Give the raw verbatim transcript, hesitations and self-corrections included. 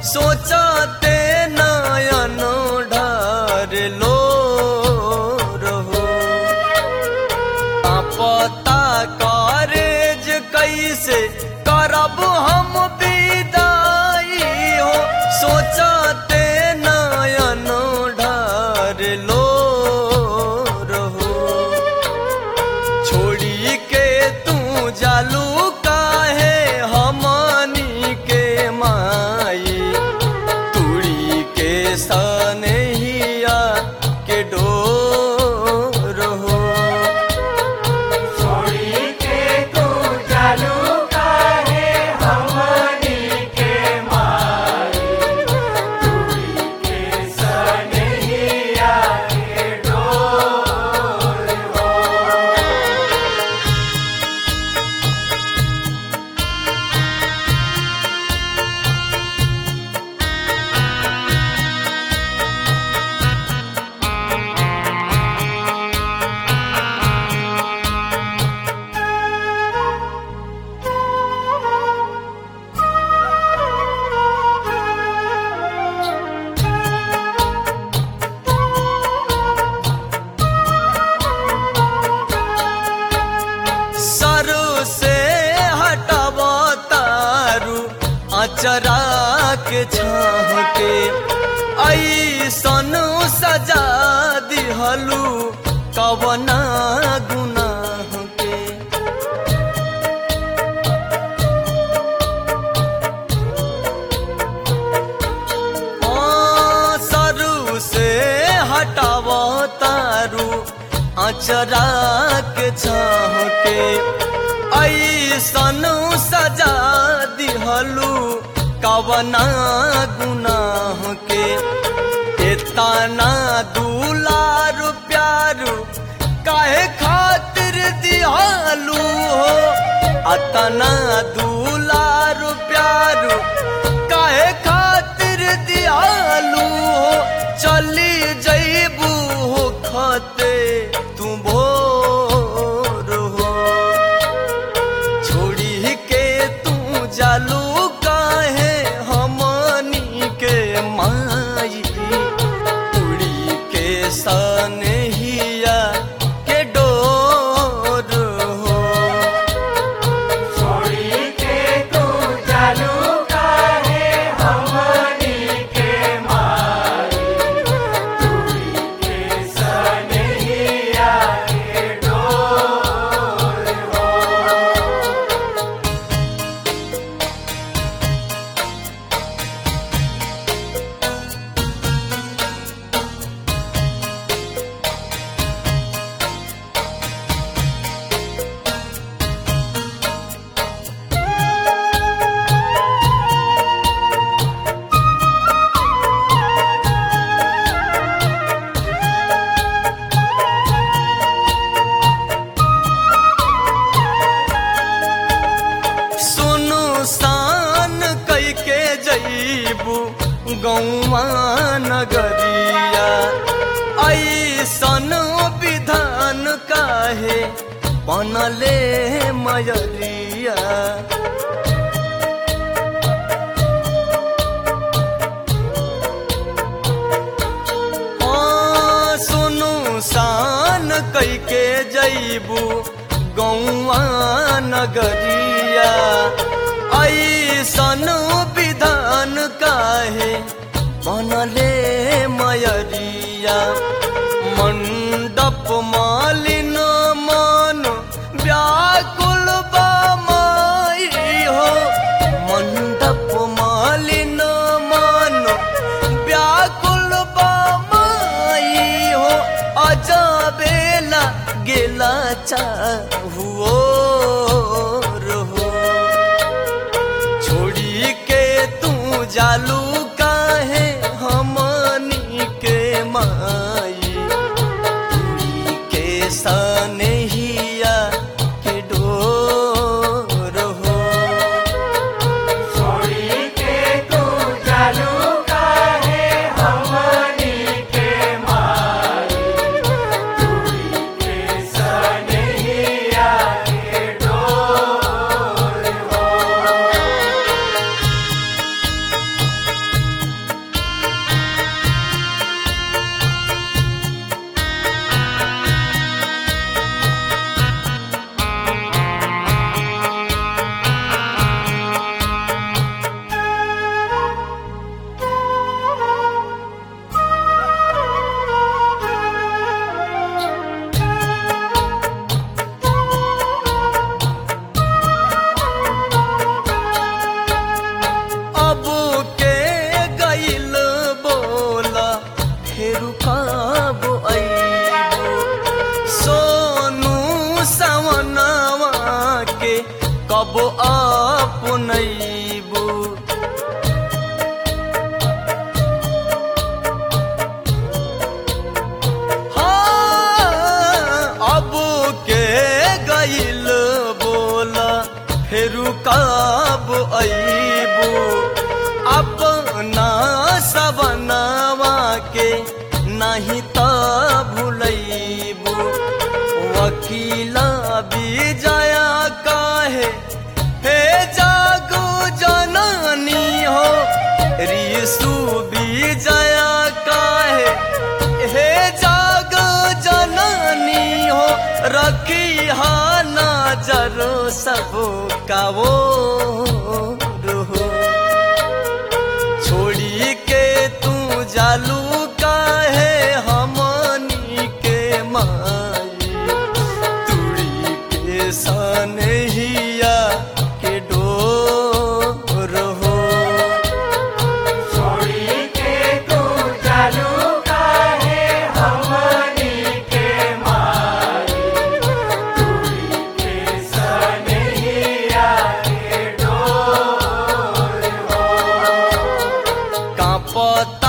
सोचते नयन ढार लो रहो पता कारेज कैसे करब हम विदाई हो सोचते नयन ढार लो रहो छोड़ी के तू जालू काहे हमनी के माई तुड़ी के सनहिया के डोर हो चरा के छाह के ऐसन सजा दिहलू कवना गुनाह के सरू से हटाव तारू अचरा के छाह के ऐसन सजा दिहलू कवना गुनाह के इतना दुलार प्यारू काहे खातिर दिहलू हो अतना दुलार प्यारू काहे खातिर दिहलू हो चली जइबू हो खते तू भोर हो छोड़ी के तू जालू काहे हमनी के माई उड़ी के सनहिया के डोर हो छोड़ी के तू जालू काहे हमनी के माई उड़ी के सनहिया के डोर हो गौवा नगरिया ऐसन विधान काहे बनले मयरिया सुनु सान कैके जइबू गौवा नगरिया ऐसन विधान काहे बनले मयरिया मंडप मालिन मन व्याकुल बामाई हो मंडप मालिन मन व्याकुल बामाई हो अजबेला गेला चाहुओ जालू काहे हमनी के माई तुड़ी के सनहिया के डोर हो छोड़ी के तू जालू काहे हमनी के माई तुड़ी के सनहिया के डोर हो अईबू अपना सबनवा के नहीं त भूलैबू वकीला विजया काहे हे जागो जननी हो रिसु विजया काहे हे जागो जननी हो रखी हा नजर सब का वो छोड़ी के तू जालू काहे हमनी के माई तुड़ी के सनहिया के डोर हो छोड़ी के तू जालू काहे हमनी के माई तुड़ी के सनहिया के डोर हो कांपता